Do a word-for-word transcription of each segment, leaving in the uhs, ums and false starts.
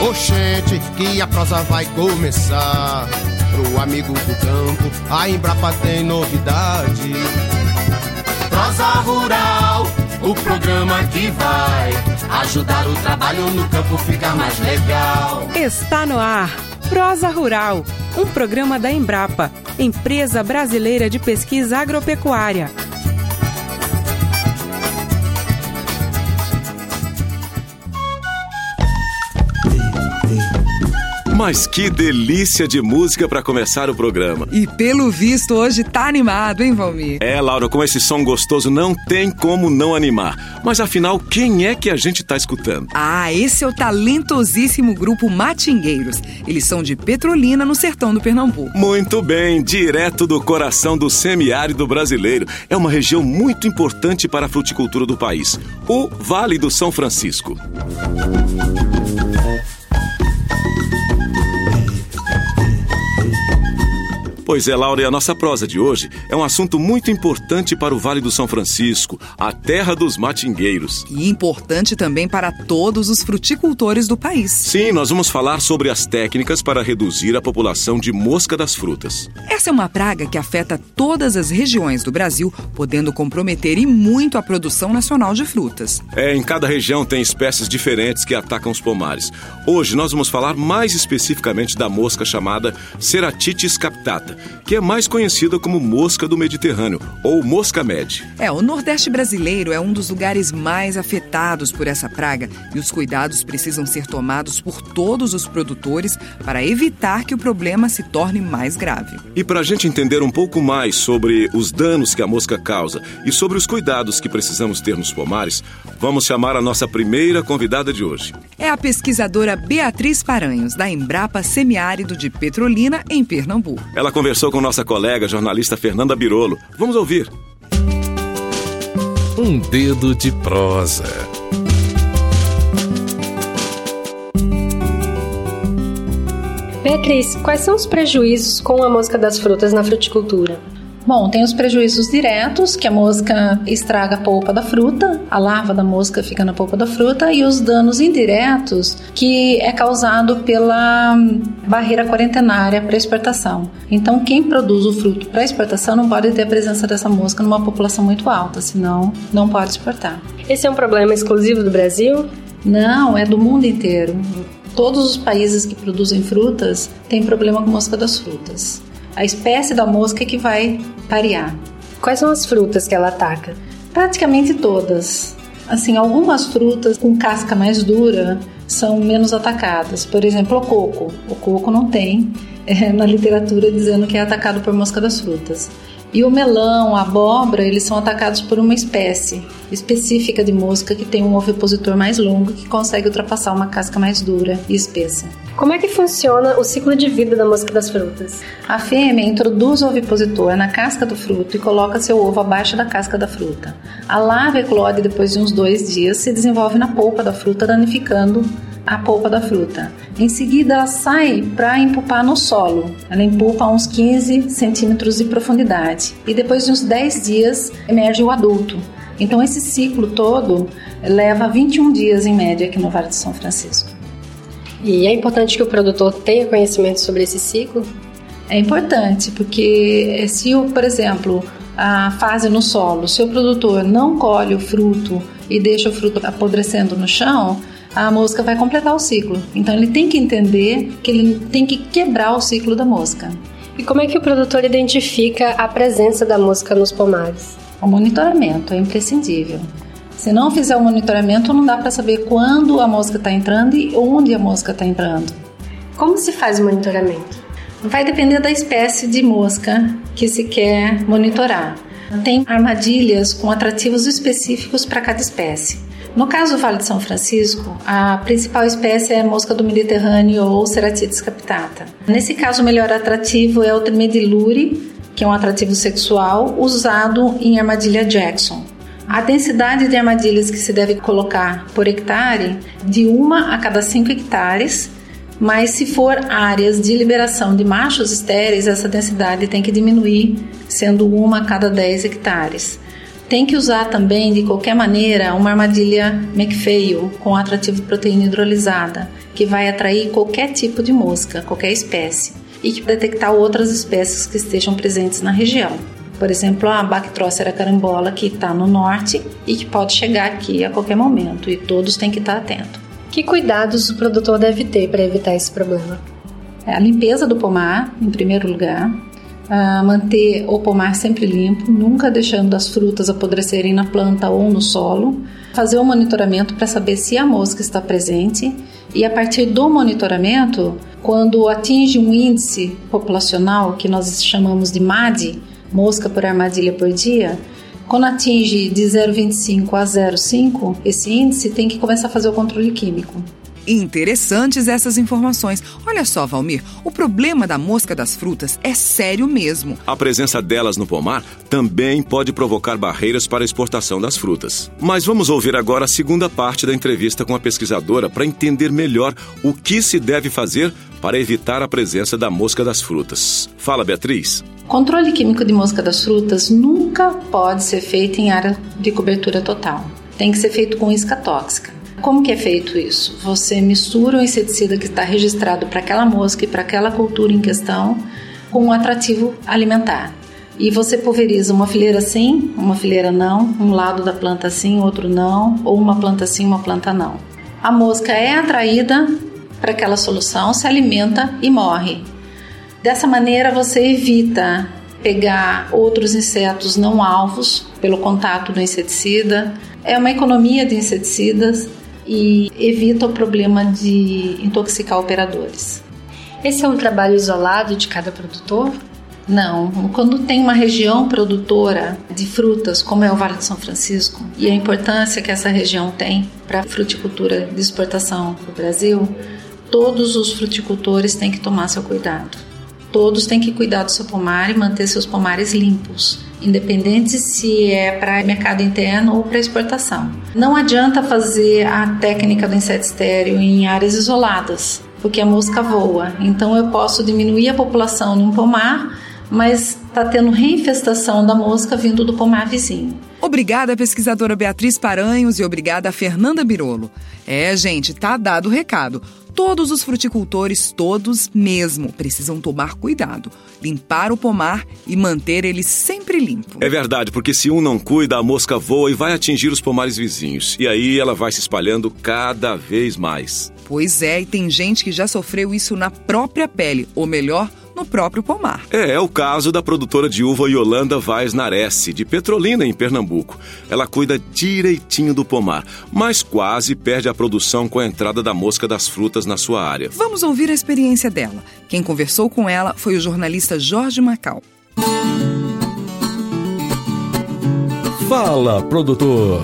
Oxente, que a prosa vai começar. Pro amigo do campo, a Embrapa tem novidade. Prosa Rural, o programa que vai ajudar o trabalho no campo ficar mais legal. Está no ar, Prosa Rural, um programa da Embrapa, Empresa Brasileira de Pesquisa Agropecuária. Mas que delícia de música para começar o programa. E pelo visto hoje tá animado, hein, Valmir? É, Laura, com esse som gostoso não tem como não animar. Mas afinal, quem é que a gente tá escutando? Ah, esse é o talentosíssimo grupo Matingueiros. Eles são de Petrolina, no sertão do Pernambuco. Muito bem, direto do coração do semiárido brasileiro. É uma região muito importante para a fruticultura do país, o Vale do São Francisco. Pois é, Laura, e a nossa prosa de hoje é um assunto muito importante para o Vale do São Francisco, a terra dos matingueiros. E importante também para todos os fruticultores do país. Sim, nós vamos falar sobre as técnicas para reduzir a população de mosca das frutas. Essa é uma praga que afeta todas as regiões do Brasil, podendo comprometer e muito a produção nacional de frutas. É, em cada região tem espécies diferentes que atacam os pomares. Hoje nós vamos falar mais especificamente da mosca chamada Ceratitis captata, que é mais conhecida como mosca do Mediterrâneo, ou mosca med. É, o Nordeste brasileiro é um dos lugares mais afetados por essa praga e os cuidados precisam ser tomados por todos os produtores para evitar que o problema se torne mais grave. E para a gente entender um pouco mais sobre os danos que a mosca causa e sobre os cuidados que precisamos ter nos pomares, vamos chamar a nossa primeira convidada de hoje. É a pesquisadora Beatriz Paranhos, da Embrapa Semiárido de Petrolina, em Pernambuco. Ela conversou com nossa colega jornalista Fernanda Birolo. Vamos ouvir. Um dedo de prosa. Beatriz, quais são os prejuízos com a mosca das frutas na fruticultura? Bom, tem os prejuízos diretos, que a mosca estraga a polpa da fruta, a larva da mosca fica na polpa da fruta, e os danos indiretos, que é causado pela barreira quarentenária para exportação. Então, quem produz o fruto para exportação não pode ter a presença dessa mosca numa população muito alta, senão não pode exportar. Esse é um problema exclusivo do Brasil? Não, é do mundo inteiro. Todos os países que produzem frutas têm problema com mosca das frutas. A espécie da mosca é que vai parear. Quais são as frutas que ela ataca? Praticamente todas. Assim, algumas frutas com casca mais dura são menos atacadas. Por exemplo, o coco. O coco não tem é, na literatura dizendo que é atacado por mosca das frutas. E o melão, a abóbora, eles são atacados por uma espécie específica de mosca que tem um ovipositor mais longo que consegue ultrapassar uma casca mais dura e espessa. Como é que funciona o ciclo de vida da mosca das frutas? A fêmea introduz o ovipositor na casca do fruto e coloca seu ovo abaixo da casca da fruta. A larva eclode depois de uns dois dias, se desenvolve na polpa da fruta, danificando a polpa da fruta. Em seguida, ela sai para empupar no solo. Ela empupa a uns quinze centímetros de profundidade. E depois de uns dez dias, emerge o adulto. Então, esse ciclo todo leva vinte e um dias em média aqui no Vale do São Francisco. E é importante que o produtor tenha conhecimento sobre esse ciclo? É importante, porque se, o, por exemplo, a fase no solo, se o produtor não colhe o fruto e deixa o fruto apodrecendo no chão, a mosca vai completar o ciclo. Então ele tem que entender que ele tem que quebrar o ciclo da mosca. E como é que o produtor identifica a presença da mosca nos pomares? O monitoramento é imprescindível. Se não fizer o monitoramento, não dá para saber quando a mosca está entrando e onde a mosca está entrando. Como se faz o monitoramento? Vai depender da espécie de mosca que se quer monitorar. Tem armadilhas com atrativos específicos para cada espécie. No caso do Vale de São Francisco, a principal espécie é a mosca do Mediterrâneo ou Ceratitis captata. Nesse caso, o melhor atrativo é o tremedilure, que é um atrativo sexual usado em armadilha Jackson. A densidade de armadilhas que se deve colocar por hectare de uma a cada cinco hectares, mas se for áreas de liberação de machos estéreis, essa densidade tem que diminuir, sendo uma a cada dez hectares. Tem que usar também, de qualquer maneira, uma armadilha McPhail com atrativo de proteína hidrolisada, que vai atrair qualquer tipo de mosca, qualquer espécie, e que detectar outras espécies que estejam presentes na região. Por exemplo, a Bactrócera carambola, que está no norte e que pode chegar aqui a qualquer momento, e todos têm que estar atentos. Que cuidados o produtor deve ter para evitar esse problema? A limpeza do pomar, em primeiro lugar. Uh, manter o pomar sempre limpo, nunca deixando as frutas apodrecerem na planta ou no solo. Fazer o monitoramento para saber se a mosca está presente. E a partir do monitoramento, quando atinge um índice populacional, que nós chamamos de M A D, mosca por armadilha por dia, quando atinge de zero vírgula vinte e cinco a zero vírgula cinco, esse índice tem que começar a fazer o controle químico. Interessantes essas informações. Olha só, Valmir, o problema da mosca das frutas é sério mesmo. A presença delas no pomar também pode provocar barreiras para a exportação das frutas. Mas vamos ouvir agora a segunda parte da entrevista com a pesquisadora para entender melhor o que se deve fazer para evitar a presença da mosca das frutas. Fala, Beatriz. Controle químico de mosca das frutas nunca pode ser feito em área de cobertura total. Tem que ser feito com isca tóxica. Como que é feito isso? Você mistura o inseticida que está registrado para aquela mosca e para aquela cultura em questão com um atrativo alimentar. E você pulveriza uma fileira sim, uma fileira não, um lado da planta sim, outro não, ou uma planta sim, uma planta não. A mosca é atraída para aquela solução, se alimenta e morre. Dessa maneira você evita pegar outros insetos não alvos pelo contato do inseticida. É uma economia de inseticidas e evita o problema de intoxicar operadores. Esse é um trabalho isolado de cada produtor? Não. Quando tem uma região produtora de frutas, como é o Vale de São Francisco, e a importância que essa região tem para a fruticultura de exportação para o Brasil, todos os fruticultores têm que tomar seu cuidado. Todos têm que cuidar do seu pomar e manter seus pomares limpos, independente se é para mercado interno ou para exportação. Não adianta fazer a técnica do inseto estéril em áreas isoladas, porque a mosca voa. Então eu posso diminuir a população num pomar, mas está tendo reinfestação da mosca vindo do pomar vizinho. Obrigada, pesquisadora Beatriz Paranhos, e obrigada a Fernanda Birolo. É, gente, tá dado o recado. Todos os fruticultores, todos mesmo, precisam tomar cuidado, limpar o pomar e manter ele sempre limpo. É verdade, porque se um não cuida, a mosca voa e vai atingir os pomares vizinhos. E aí ela vai se espalhando cada vez mais. Pois é, e tem gente que já sofreu isso na própria pele, ou melhor, no próprio pomar. É, é o caso da produtora de uva Yolanda Vaz Nares, de Petrolina, em Pernambuco. Ela cuida direitinho do pomar, mas quase perde a produção com a entrada da mosca das frutas na sua área. Vamos ouvir a experiência dela. Quem conversou com ela foi o jornalista Jorge Macau. Fala, produtor!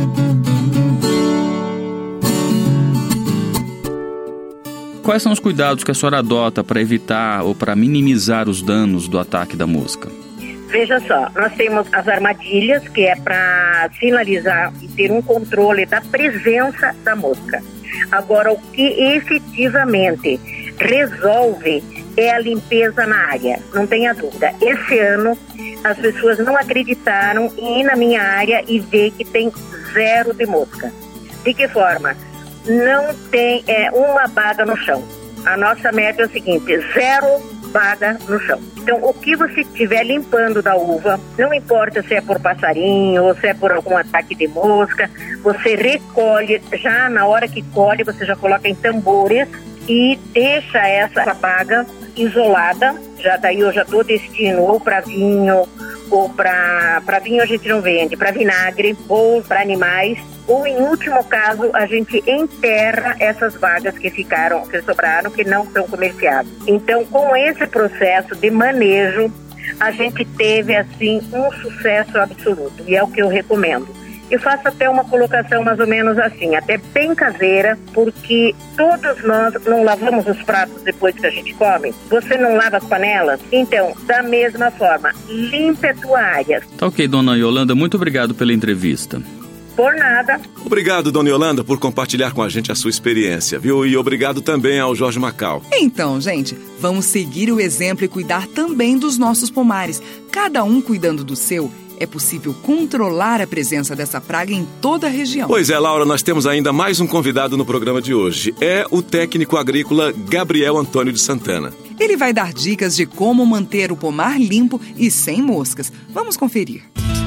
Quais são os cuidados que a senhora adota para evitar ou para minimizar os danos do ataque da mosca? Veja só, nós temos as armadilhas, que é para sinalizar e ter um controle da presença da mosca. Agora, o que efetivamente resolve é a limpeza na área, não tenha dúvida. Esse ano, as pessoas não acreditaram em ir na minha área e ver que tem zero de mosca. De que forma? Não tem é, uma baga no chão. A nossa meta é o seguinte, zero baga no chão. Então, o que você estiver limpando da uva, não importa se é por passarinho ou se é por algum ataque de mosca, você recolhe, já na hora que colhe, você já coloca em tambores e deixa essa baga isolada. Já daí eu já dou destino ou para vinho, ou para para vinho a gente não vende, para vinagre ou para animais. Ou, em último caso, a gente enterra essas vagas que ficaram, que sobraram, que não são comerciáveis. Então, com esse processo de manejo, a gente teve, assim, um sucesso absoluto. E é o que eu recomendo. Eu faço até uma colocação mais ou menos assim, até bem caseira, porque todos nós não lavamos os pratos depois que a gente come. Você não lava as panelas? Então, da mesma forma, limpe a tua área. Tá ok, dona Yolanda, muito obrigado pela entrevista. Por nada. Obrigado, dona Yolanda, por compartilhar com a gente a sua experiência, viu? E obrigado também ao Jorge Macau. Então, gente, vamos seguir o exemplo e cuidar também dos nossos pomares. Cada um cuidando do seu, é possível controlar a presença dessa praga em toda a região. Pois é, Laura, nós temos ainda mais um convidado no programa de hoje. É o técnico agrícola Gabriel Antônio de Santana. Ele vai dar dicas de como manter o pomar limpo e sem moscas. Vamos conferir.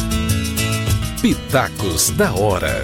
Pitacos da hora.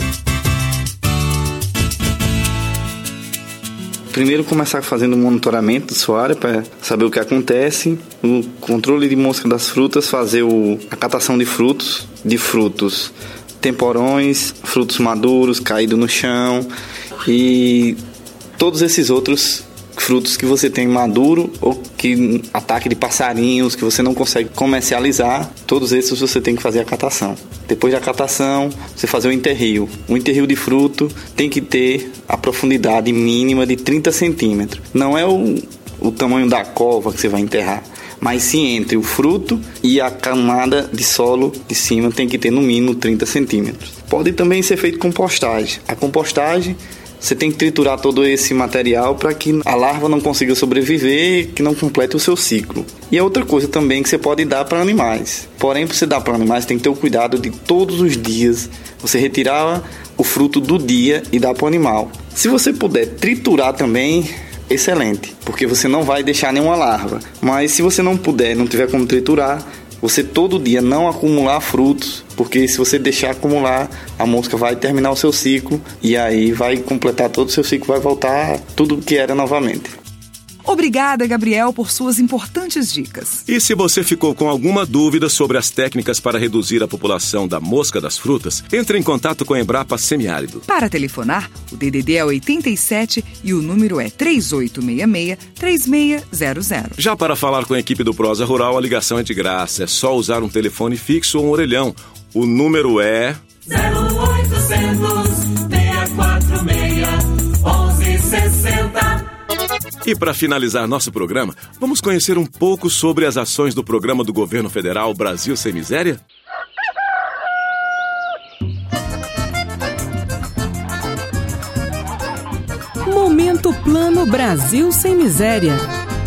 Primeiro começar fazendo o monitoramento da sua área para saber o que acontece, o controle de mosca das frutas, fazer o, a catação de frutos, de frutos temporões, frutos maduros, caídos no chão e todos esses outros frutos que você tem maduro ou que ataque de passarinhos, que você não consegue comercializar, todos esses você tem que fazer a catação. Depois da catação, você fazer o enterrio. O enterrio de fruto tem que ter a profundidade mínima de trinta centímetros. Não é o, o tamanho da cova que você vai enterrar, mas sim entre o fruto e a camada de solo de cima tem que ter no mínimo trinta centímetros. Pode também ser feito compostagem. A compostagem, você tem que triturar todo esse material para que a larva não consiga sobreviver, que não complete o seu ciclo. E é outra coisa também que você pode dar para animais. Porém, para você dar para animais, tem que ter o cuidado de todos os dias você retirar o fruto do dia e dar para o animal. Se você puder triturar também, excelente, porque você não vai deixar nenhuma larva. Mas se você não puder, não tiver como triturar, você todo dia não acumular frutos, porque se você deixar acumular, a mosca vai terminar o seu ciclo e aí vai completar todo o seu ciclo, vai voltar tudo o que era novamente. Obrigada, Gabriel, por suas importantes dicas. E se você ficou com alguma dúvida sobre as técnicas para reduzir a população da mosca das frutas, entre em contato com a Embrapa Semiárido. Para telefonar, o D D D é oitenta e sete e o número é três oito seis seis, três seis zero zero. Já para falar com a equipe do Prosa Rural, a ligação é de graça. É só usar um telefone fixo ou um orelhão. O número é... zero oitocentos, seis quatro seis, onze sessenta. E para finalizar nosso programa, vamos conhecer um pouco sobre as ações do programa do governo federal Brasil Sem Miséria? Momento Plano Brasil Sem Miséria.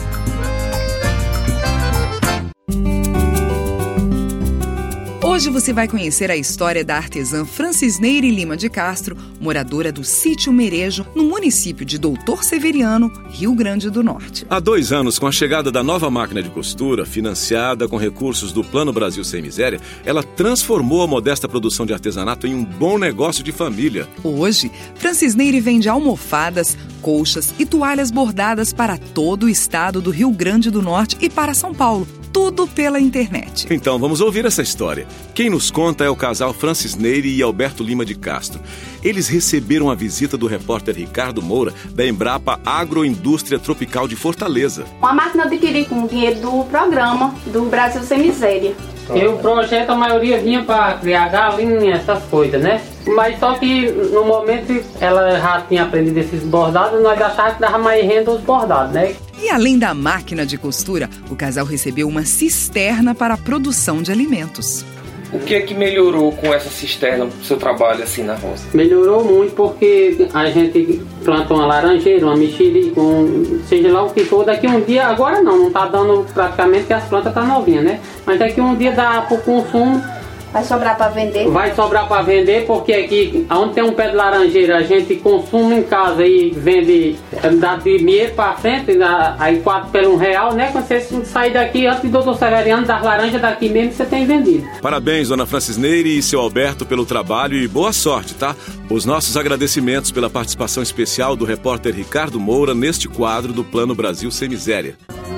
Hoje você vai conhecer a história da artesã Francisneire Lima de Castro, moradora do Sítio Merejo, no município de Doutor Severiano, Rio Grande do Norte. Há dois anos, com a chegada da nova máquina de costura, financiada com recursos do Plano Brasil Sem Miséria, ela transformou a modesta produção de artesanato em um bom negócio de família. Hoje, Francisneire vende almofadas, colchas e toalhas bordadas para todo o estado do Rio Grande do Norte e para São Paulo. Tudo pela internet. Então, vamos ouvir essa história. Quem nos conta é o casal Francisneire e Alberto Lima de Castro. Eles receberam a visita do repórter Ricardo Moura, da Embrapa Agroindústria Tropical de Fortaleza. Uma máquina adquirida com o dinheiro do programa do Brasil Sem Miséria. E o projeto, a maioria vinha para criar galinha, essas coisas, né? Mas só que no momento ela já tinha aprendido esses bordados, nós achávamos que dava mais renda os bordados, né? E além da máquina de costura, o casal recebeu uma cisterna para a produção de alimentos. O que é que melhorou com essa cisterna pro seu trabalho assim na roça? Melhorou muito porque a gente planta uma laranjeira, uma mexerica, um, seja lá o que for. Daqui um dia, agora não, não tá dando praticamente porque as plantas tá novinhas, né? Mas daqui um dia dá pro consumo. Vai sobrar para vender? Vai sobrar para vender porque aqui, onde tem um pé de laranjeira, a gente consome em casa e vende, dá de dinheiro para frente, dá, aí quatro pelo um real, né? Quando você sair daqui, antes do doutor Severiano, das laranjas daqui mesmo, você tem vendido. Parabéns, dona Francisneire e seu Alberto, pelo trabalho e boa sorte, tá? Os nossos agradecimentos pela participação especial do repórter Ricardo Moura neste quadro do Plano Brasil Sem Miséria.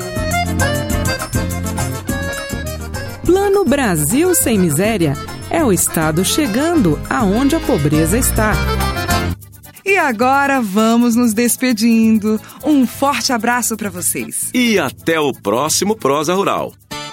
Plano Brasil Sem Miséria é o Estado chegando aonde a pobreza está. E agora vamos nos despedindo. Um forte abraço para vocês. E até o próximo Prosa Rural.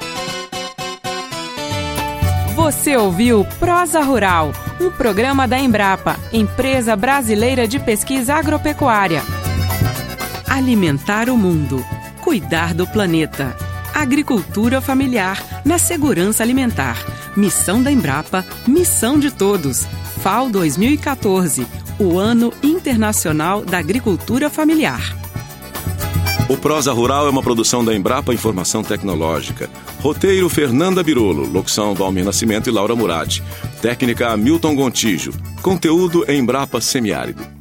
Você ouviu Prosa Rural, um programa da Embrapa, Empresa Brasileira de Pesquisa Agropecuária. Alimentar o mundo, cuidar do planeta. Agricultura familiar na segurança alimentar. Missão da Embrapa, missão de todos. F A O dois mil e quatorze, o Ano Internacional da Agricultura Familiar. O Prosa Rural é uma produção da Embrapa Informação Tecnológica. Roteiro Fernanda Birolo, locução Valmir Nascimento e Laura Murad. Técnica Milton Gontijo. Conteúdo Embrapa Semiárido.